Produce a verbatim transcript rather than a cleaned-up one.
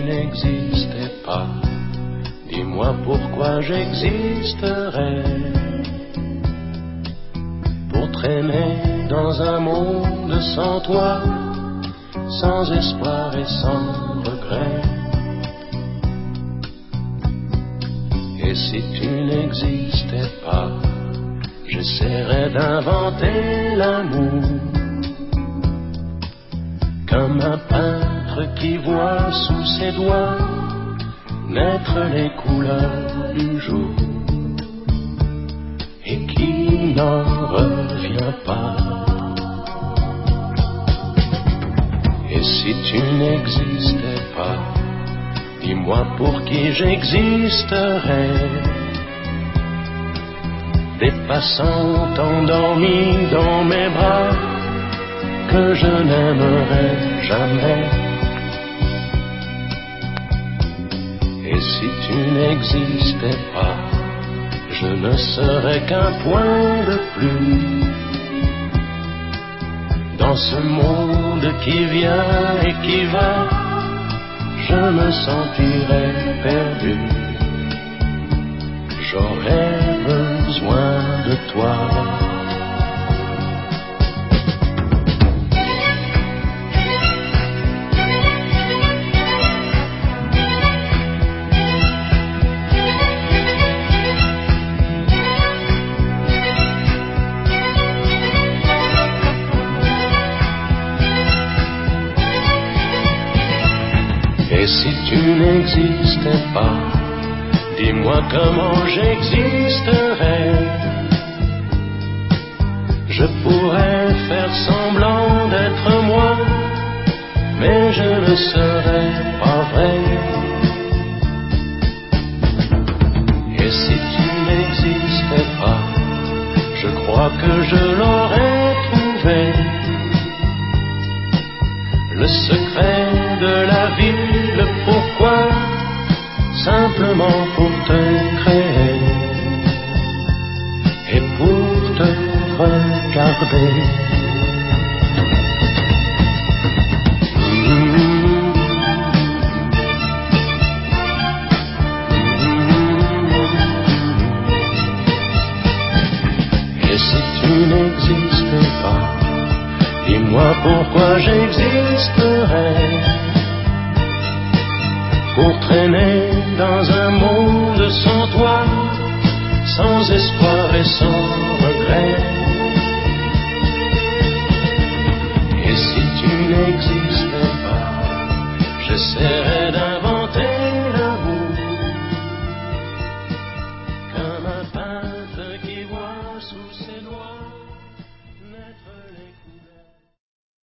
n'existais pas, dis-moi pourquoi j'existerais. Pour traîner dans un monde sans toi, sans espoir et sans regret. Et si tu n'existais pas, j'essaierais d'inventer l'amour, comme un peintre qui voit sous ses doigts naître les couleurs du jour et qui n'en revient pas. Et si tu n'existais pas, dis-moi pour qui j'existerais. Des passants endormis dans mes bras que je n'aimerais jamais. Et si tu n'existais pas, je ne serais qu'un point de plus dans ce monde qui vient et qui va. Je me sentirais perdu, j'aurais besoin de toi. Et si tu n'existais pas, dis-moi comment j'existerais. Je pourrais faire semblant d'être moi, mais je ne serais pas vrai. Et si tu n'existais pas, je crois que je l'aurais trouvé, le secret de la vie, le pourquoi, simplement pour te créer et pour te regarder. Et si tu n'existais pas, dis-moi pourquoi j'existerais. Pour traîner dans un monde sans toi, sans espoir et sans regret. Et si tu n'existais pas, j'essaierais d'inventer